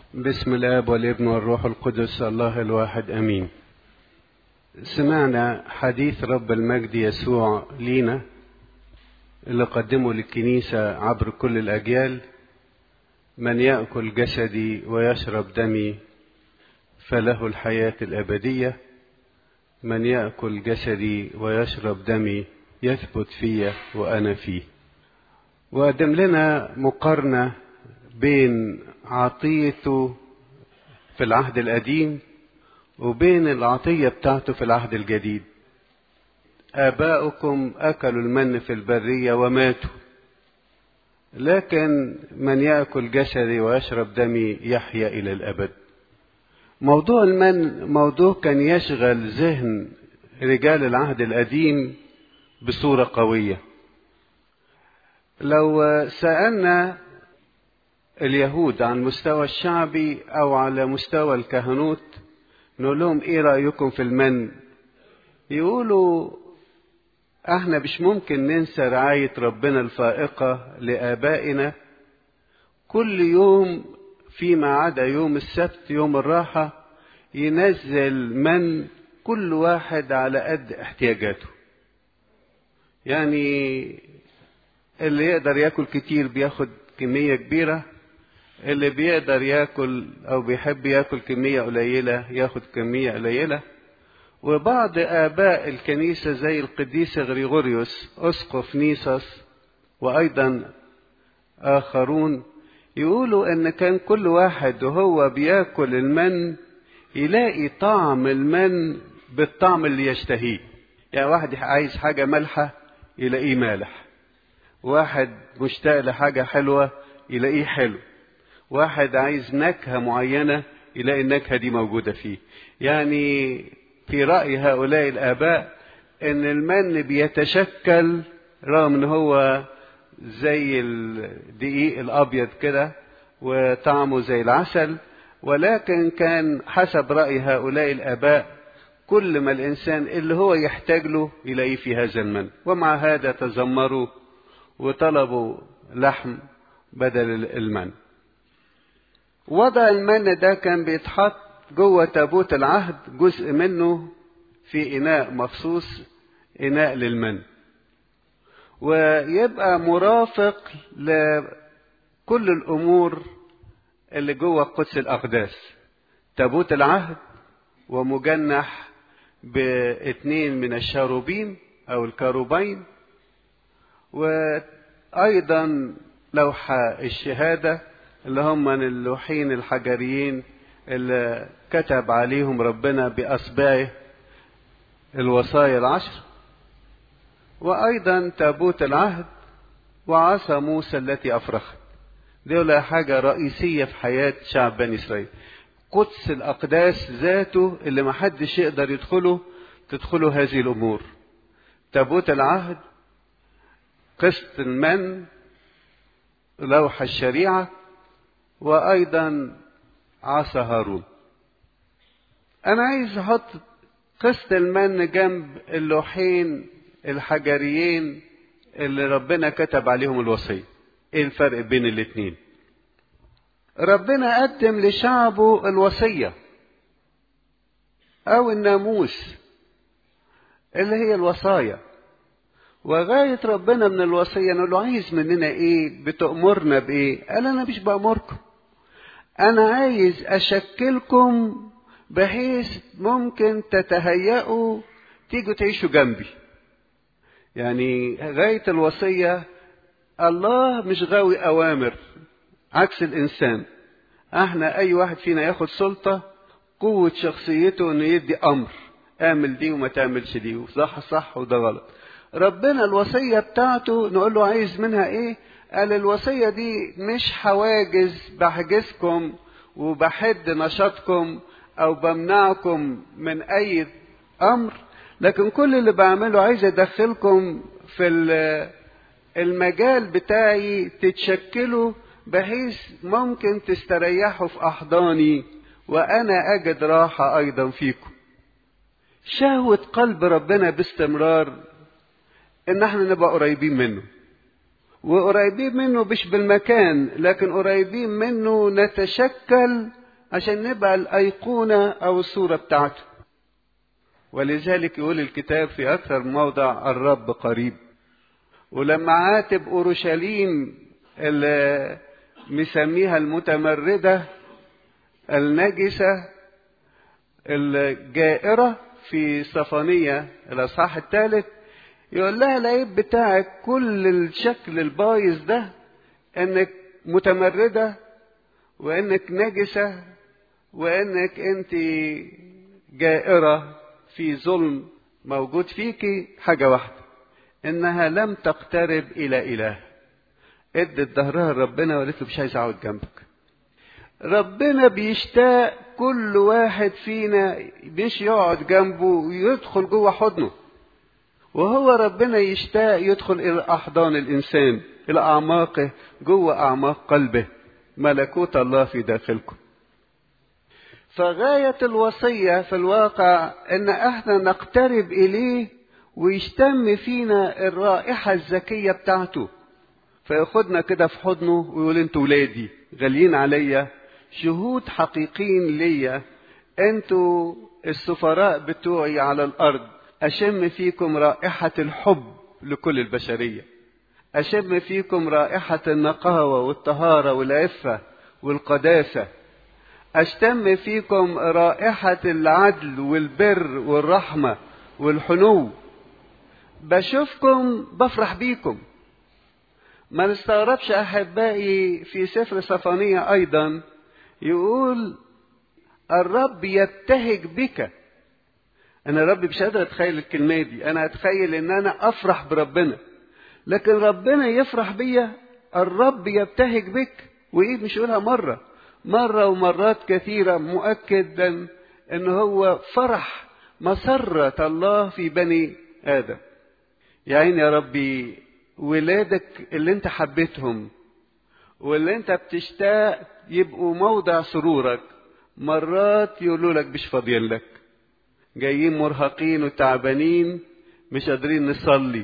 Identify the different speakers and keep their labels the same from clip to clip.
Speaker 1: بسم الآب والابن والروح القدس الله الواحد أمين. سمعنا حديث رب المجد يسوع لينا اللي قدمه للكنيسة عبر كل الأجيال: من يأكل جسدي ويشرب دمي فله الحياة الأبدية، من يأكل جسدي ويشرب دمي يثبت فيه وأنا فيه. وقدم لنا مقارنة بين عطيته في العهد القديم وبين العطية بتاعته في العهد الجديد. آباؤكم أكلوا المن في البرية وماتوا، لكن من يأكل جسدي ويشرب دمي يحيا إلى الأبد. موضوع المن موضوع كان يشغل ذهن رجال العهد القديم بصورة قوية. لو سألنا اليهود عن مستوى الشعبي أو على مستوى الكهنوت نقول لهم إيه رأيكم في المن؟ يقولوا احنا مش ممكن ننسى رعاية ربنا الفائقة لآبائنا. كل يوم فيما عدا يوم السبت يوم الراحة ينزل من كل واحد على قد احتياجاته. يعني اللي يقدر ياكل كتير بياخد كمية كبيرة، اللي بيقدر ياكل او بيحب ياكل كمية قليلة ياخد كمية قليلة. وبعض آباء الكنيسة زي القديس غريغوريوس أسقف نيسوس وأيضا آخرون يقولوا إن كان كل واحد وهو بياكل المن يلاقي طعم المن بالطعم اللي يشتهيه. يعني واحد عايز حاجة مالحة يلاقيه مالح، واحد مشتاق لحاجة حلوة يلاقيه حلو، واحد عايز نكهة معينة يلاقي النكهة دي موجودة فيه. يعني في رأي هؤلاء الآباء إن المن بيتشكل رغم إن هو زي الدقيق الأبيض كده وطعمه زي العسل، ولكن كان حسب رأي هؤلاء الآباء كل ما الإنسان اللي هو يحتاج له يلاقيه في هذا المن. ومع هذا تذمروا وطلبوا لحم بدل المن. وضع المن ده كان بيتحط جوه تابوت العهد، جزء منه في إناء مخصوص، إناء للمن، ويبقى مرافق لكل الأمور اللي جوه قدس الأقداس. تابوت العهد ومجنح باثنين من الشاروبين أو الكاروبين، وأيضا لوحة الشهادة اللي هم اللوحين الحجريين اللي كتب عليهم ربنا بأصبعه الوصايا العشر، وأيضا تابوت العهد وعصا موسى التي أفرخت. دي حاجة رئيسية في حياة شعب بني إسرائيل. قدس الأقداس ذاته اللي ما حدش يقدر تدخله هذه الأمور: تابوت العهد، قسط المن، لوح الشريعة، وأيضا عصا هارون. أنا عايز أحط قسط المن جنب اللوحين الحجريين اللي ربنا كتب عليهم الوصية. إيه الفرق بين الاتنين؟ ربنا قدم لشعبه الوصية أو الناموس اللي هي الوصايا، وغاية ربنا من الوصية نقول له عايز مننا إيه؟ بتأمرنا بإيه؟ قال أنا مش بأمركم، أنا عايز أشكلكم بحيث ممكن تتهيئوا تيجوا تعيشوا جنبي. يعني غاية الوصية الله مش غاوي أوامر عكس الإنسان. احنا أي واحد فينا ياخد سلطة قوة شخصيته إنه يدي أمر: اعمل دي وما تعملش دي، وصح صح وده غلط. ربنا الوصية بتاعته نقول له عايز منها إيه؟ قال الوصية دي مش حواجز بحجزكم وبحد نشاطكم أو بمنعكم من أي أمر، لكن كل اللي بعمله عايز أدخلكم في المجال بتاعي تتشكلوا بحيث ممكن تستريحوا في أحضاني وأنا أجد راحة أيضا فيكم. شهوة قلب ربنا باستمرار إن احنا نبقى قريبين منه، وقريبين منه مش بالمكان، لكن قريبين منه نتشكل عشان نبقى الأيقونة أو الصورة بتاعته. ولذلك يقول الكتاب في أكثر موضع الرب قريب. ولما عاتب أورشليم اللي مسميها المتمردة النجسة الجائرة في صفانية الأصحاح 3، يقول لها العيب بتاعك كل الشكل البايظ ده انك متمردة وانك نجسة وانك انت جائرة في ظلم موجود فيكي. حاجة واحدة، انها لم تقترب الى اله. ادت ظهرها لربنا وقالت له مش عايز اقعد جنبك. ربنا بيشتاق كل واحد فينا مش يقعد جنبه ويدخل جوه حضنه، وهو ربنا يشتاق يدخل إلى أحضان الإنسان، إلى أعماقه، جوه أعماق قلبه. ملكوت الله في داخلكم. فغاية الوصية في الواقع إن احنا نقترب إليه ويشتم فينا الرائحة الزكية بتاعته، فياخدنا كده في حضنه ويقول انتوا ولادي غاليين عليا، شهود حقيقيين ليا، انتوا السفراء بتوعي على الأرض. أشم فيكم رائحة الحب لكل البشرية، أشم فيكم رائحة النقاوة والطهارة والعفة والقداسة، أشتم فيكم رائحة العدل والبر والرحمة والحنو. بشوفكم بفرح بيكم. ما نستغربش أحبائي في سفر صفانية أيضا يقول الرب يبتهج بك. أنا ربي مش قادر أتخيل الكلمة دي، أنا أتخيل إن أنا أفرح بربنا، لكن ربنا يفرح بيا. الرب يبتهج بك، وإيه مش يقولها مرة ومرات كثيرة، مؤكدا إن هو فرح مسرة الله في بني آدم. يا عيني يا ربي، ولادك اللي انت حبيتهم واللي انت بتشتاق يبقوا موضع سرورك، مرات يقولوا لك مش فاضيين لك، جايين مرهقين وتعبانين مش قادرين نصلي.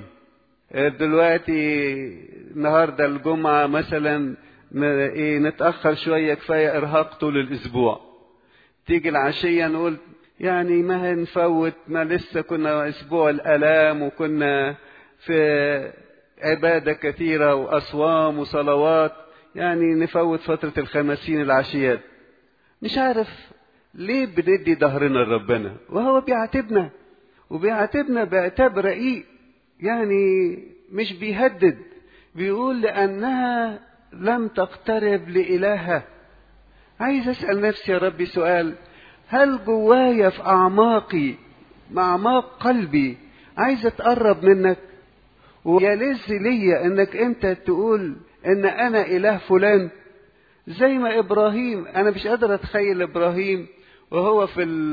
Speaker 1: دلوقتي النهارده الجمعة مثلا نتأخر شوية، كفاية إرهاق طول الأسبوع. تيجي العشية نقول يعني ما هنفوت، ما لسه كنا أسبوع الآلام وكنا في عبادة كثيرة وأصوام وصلوات، يعني نفوت فترة الخمسين العشيات. مش عارف ليه بندي ظهرنا لربنا وهو بيعاتبنا، وبيعاتبنا بعتاب رقيق، يعني مش بيهدد، بيقول لأنها لم تقترب لإلهها. عايز أسأل نفسي يا ربي سؤال، هل جوايا في أعماقي مع أعماق قلبي عايز أتقرب منك؟ ويلذ ليا انك انت تقول ان انا اله فلان، زي ما ابراهيم. انا مش قادر اتخيل ابراهيم وهو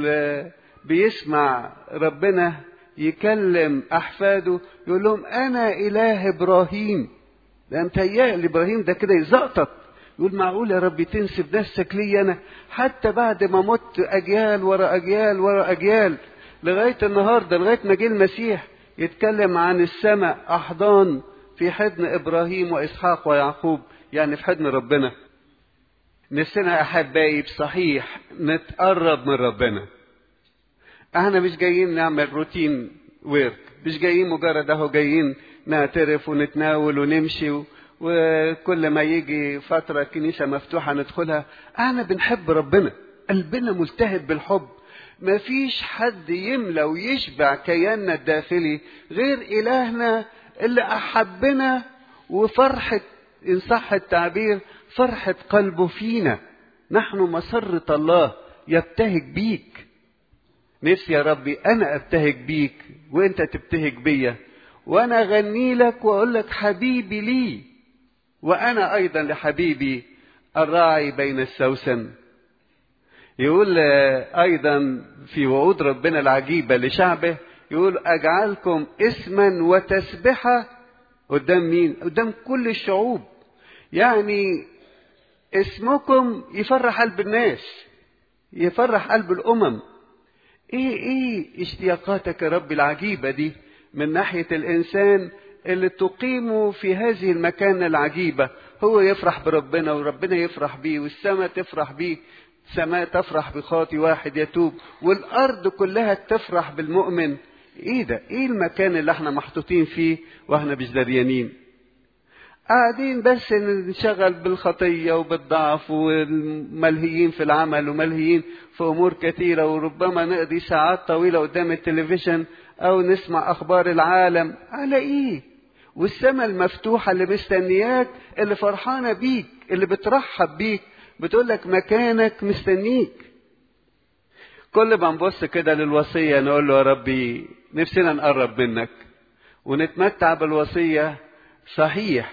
Speaker 1: بيسمع ربنا يكلم احفاده يقول لهم انا اله ابراهيم. ده متهيألي ابراهيم ده كده يزقطط، يقول معقول يا ربي تنسب نفسك لي انا، حتى بعد ما مت اجيال ورا اجيال ورا اجيال لغايه النهارده، لغايه ما جه المسيح يتكلم عن السماء أحضان في حضن إبراهيم وإسحاق ويعقوب، يعني في حضن ربنا. نفسنا أحبائي بصحيح نتقرب من ربنا. احنا مش جايين نعمل روتين ويرك، مش جايين مجرد اهو جايين نعترف ونتناول ونمشي وكل ما يجي فترة كنيسة مفتوحة ندخلها. احنا بنحب ربنا، قلبنا ملتهب بالحب. مفيش حد يملى ويشبع كياننا الداخلي غير إلهنا اللي أحبنا، وفرحة إن صح التعبير فرحة قلبه فينا. نحن مسرة الله، يبتهج بيك. نفسي يا ربي أنا أبتهج بيك وإنت تبتهج بيا، وأنا أغني لك وأقول لك حبيبي لي، وأنا أيضا لحبيبي الراعي بين السوسن. يقول أيضا في وعود ربنا العجيبة لشعبه، يقول أجعلكم اسما وتسبحة قدام مين؟ قدام كل الشعوب. يعني اسمكم يفرح قلب الناس، يفرح قلب الأمم. ايه اشتياقاتك يا رب العجيبة دي من ناحية الإنسان اللي تقيمه في هذه المكانة العجيبة هو يفرح بربنا وربنا يفرح بيه والسماء تفرح بيه، السماء تفرح بخاطي واحد يتوب والأرض كلها تفرح بالمؤمن. ايه ده؟ ايه المكان اللي احنا محطوطين فيه واحنا مش دريانين؟ قاعدين بس نشغل بالخطية وبالضعف وملهيين في العمل وملهيين في أمور كثيرة، وربما نقضي ساعات طويلة قدام التلفزيون أو نسمع أخبار العالم. على إيه؟ والسماء المفتوحة اللي مستنياك، اللي فرحانة بيك، اللي بترحب بيك، بتقولك مكانك مستنيك. كل ما نبص كده للوصية نقول له يا ربي نفسنا نقرب منك ونتمتع بالوصية، صحيح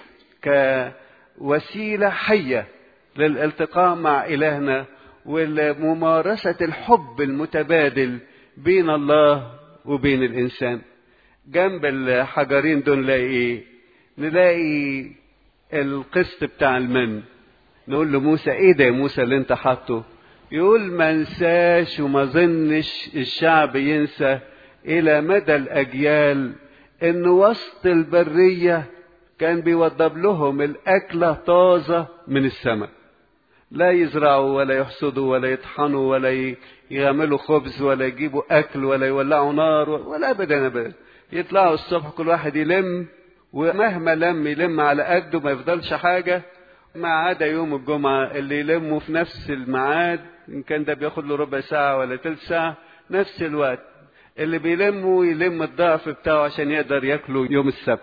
Speaker 1: كوسيلة حية للالتقاء مع إلهنا وممارسة الحب المتبادل بين الله وبين الإنسان. جنب الحجرين دول نلاقي إيه؟ نلاقي القسط بتاع المن. نقول له موسى إيه ده يا موسى اللي أنت حاطه؟ يقول ما انساش وما ظنش الشعب ينسى إلى مدى الأجيال إن وسط البرية كان بيوضب لهم الأكلة طازة من السماء، لا يزرعوا ولا يحصدوا ولا يطحنوا ولا يعملوا خبز ولا يجيبوا أكل ولا يولعوا نار ولا أبدا أبدا. يطلعوا الصبح كل واحد يلم، ومهما يلم على قده ما يفضلش حاجة، ما عدا يوم الجمعة اللي يلموا في نفس الميعاد، إن كان ده بياخد له ربع ساعة ولا تلت ساعة، نفس الوقت اللي بيلموا يلم الضعف بتاعه عشان يقدر ياكله يوم السبت.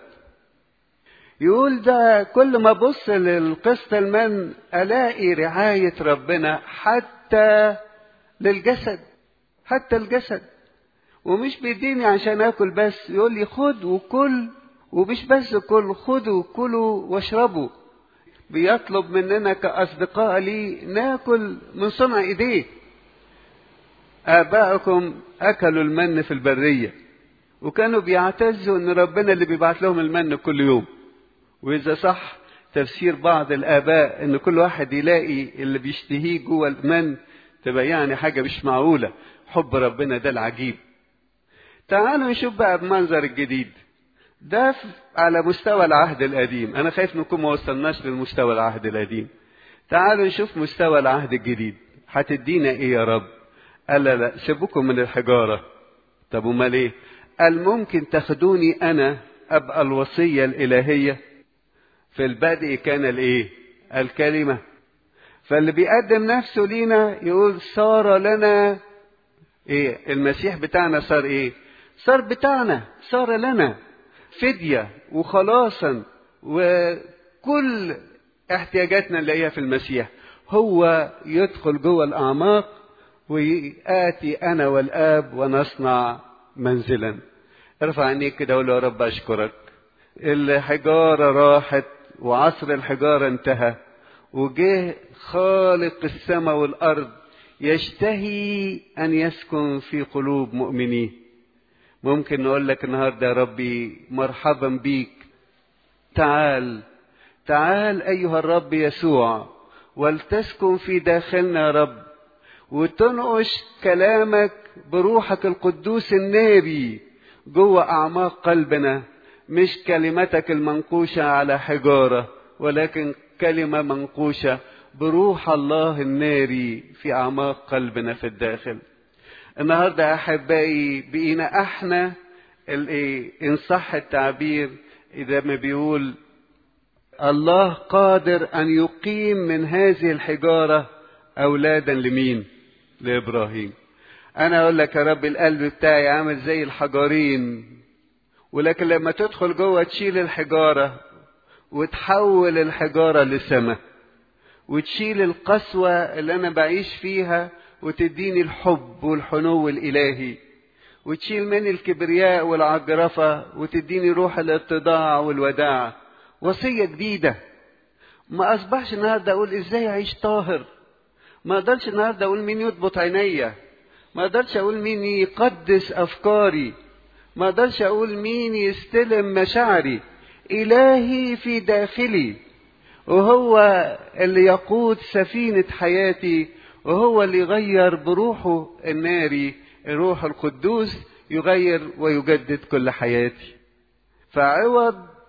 Speaker 1: يقول ده كل ما ابص للقسط المن الاقي رعاية ربنا حتى للجسد، حتى الجسد. ومش بيديني عشان اكل بس، يقول لي خد وكل، ومش بس كل، خدوا وكلوا واشربوا. بيطلب مننا كأصدقاء لي ناكل من صنع ايديه. آباءكم أكلوا المن في البرية وكانوا بيعتزوا إن ربنا اللي بيبعت لهم المن كل يوم. وإذا صح تفسير بعض الآباء إن كل واحد يلاقي اللي بيشتهيه جوه المن، تبقى يعني حاجة مش معقولة. حب ربنا ده العجيب. تعالوا نشوف بقى بمنظر الجديد ده على مستوى العهد القديم. أنا خايف نكون ما وصلناش للمستوى العهد القديم. تعالوا نشوف مستوى العهد الجديد. هتدينا إيه يا رب؟ قال لا سيبوكم من الحجارة. طب وما ليه؟ قال ممكن تاخدوني أنا أبقى الوصية الإلهية. في البدء كان الإيه؟ الكلمة. فاللي بيقدم نفسه لينا يقول صار لنا إيه؟ المسيح بتاعنا صار إيه؟ صار بتاعنا، صار لنا فدية وخلاصا، وكل احتياجاتنا نلاقيها في المسيح. هو يدخل جوه الأعماق ويأتي أنا والآب ونصنع منزلا. ارفع عينيك كده وقول يا رب أشكرك. الحجارة راحت وعصر الحجارة انتهى، وجه خالق السماء والأرض يشتهي أن يسكن في قلوب مؤمنين. ممكن نقول لك النهاردة يا ربي مرحبا بيك، تعال تعال أيها الرب يسوع ولتسكن في داخلنا يا رب، وتنقش كلامك بروحك القدوس الناري جوه أعماق قلبنا. مش كلمتك المنقوشة على حجارة، ولكن كلمة منقوشة بروح الله الناري في أعماق قلبنا في الداخل. النهاردة أحبائي بقينا احنا إن صح التعبير إذا ما بيقول الله قادر أن يقيم من هذه الحجارة أولادا لمين؟ لإبراهيم. أنا أقول لك يا رب القلب بتاعي عامل زي الحجارين، ولكن لما تدخل جوه تشيل الحجارة وتحول الحجارة لسماء، وتشيل القسوة اللي أنا بعيش فيها وتديني الحب والحنو الإلهي، وتشيل مني الكبرياء والعجرفة وتديني روح الاتضاع والوداع. وصية جديدة. ما أصبحش النهاردة أقول إزاي أعيش طاهر، ما أقدرش النهاردة أقول مين يضبط عينيا، ما أقدرش أقول مين يقدس أفكاري، ما أقدرش أقول مين يستلم مشاعري. إلهي في داخلي، وهو اللي يقود سفينة حياتي، وهو اللي يغير بروحه الناري الروح القدوس، يغير ويجدد كل حياتي. فعوض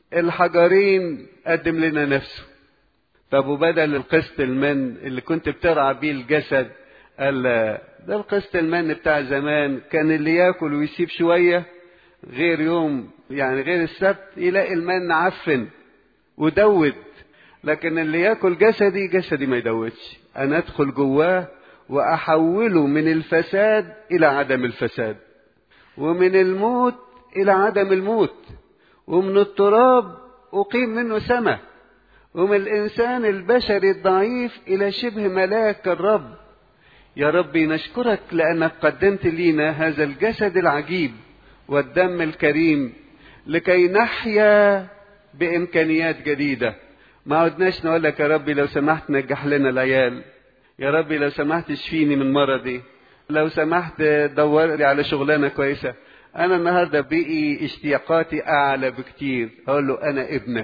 Speaker 1: الحجرين قدم لنا نفسه. طب وبدل القسط المن اللي كنت بترعى بيه الجسد، قال ده القسط المن بتاع زمان، كان اللي ياكل ويسيب شوية غير يوم يعني غير السبت يلاقي المن عفن ودود، لكن اللي ياكل جسدي ما يدودش. انا ادخل جواه واحوله من الفساد الى عدم الفساد، ومن الموت الى عدم الموت، ومن التراب اقيم منه سماء، ومن الانسان البشري الضعيف الى شبه ملاك الرب. يا ربي نشكرك لانك قدمت لينا هذا الجسد العجيب والدم الكريم لكي نحيا بامكانيات جديدة. ما عدناش نقول لك يا ربي لو سمحت نجح لنا العيال، يا ربي لو سمحت اشفيني من مرضي، لو سمحت دور لي على شغلانة كويسة. انا النهاردة بقي اشتياقاتي اعلى بكتير، اقول له انا ابنك،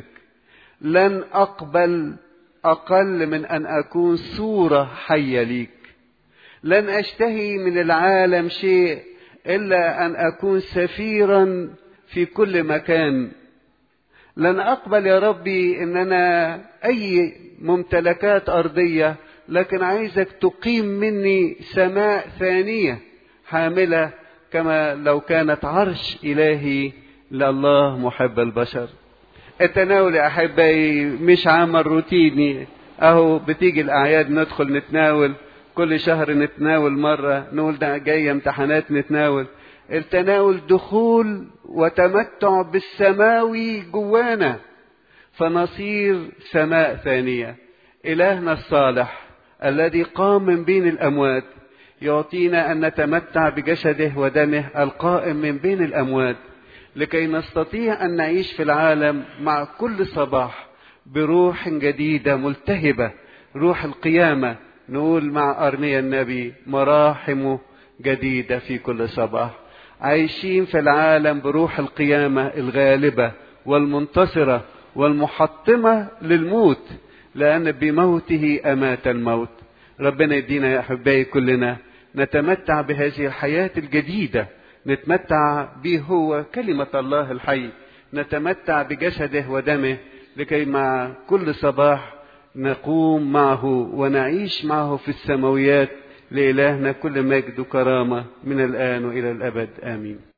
Speaker 1: لن اقبل اقل من ان اكون صورة حية ليك، لن اشتهي من العالم شيء الا ان اكون سفيرا في كل مكان. لن اقبل يا ربي ان انا اي ممتلكات ارضية، لكن عايزك تقيم مني سماء ثانية حاملة كما لو كانت عرش الهي لله محب البشر. التناول يا احبائي مش عمل روتيني، اهو بتيجي الاعياد ندخل نتناول، كل شهر نتناول مرة، نقول ده جاية امتحانات نتناول. التناول دخول وتمتع بالسماوي جوانا، فنصير سماء ثانية. إلهنا الصالح الذي قام من بين الأموات يعطينا أن نتمتع بجسده ودمه القائم من بين الأموات، لكي نستطيع أن نعيش في العالم مع كل صباح بروح جديدة ملتهبة، روح القيامة. نقول مع أرميا النبي مراحمه جديدة في كل صباح. عايشين في العالم بروح القيامة الغالبة والمنتصرة والمحطمة للموت، لأن بموته أمات الموت. ربنا يدينا يا أحبائي كلنا نتمتع بهذه الحياة الجديدة، نتمتع به هو كلمة الله الحي، نتمتع بجسده ودمه، لكي مع كل صباح نقوم معه ونعيش معه في السماويات. لإلهنا كل مجد وكرامة من الآن وإلى الأبد، آمين.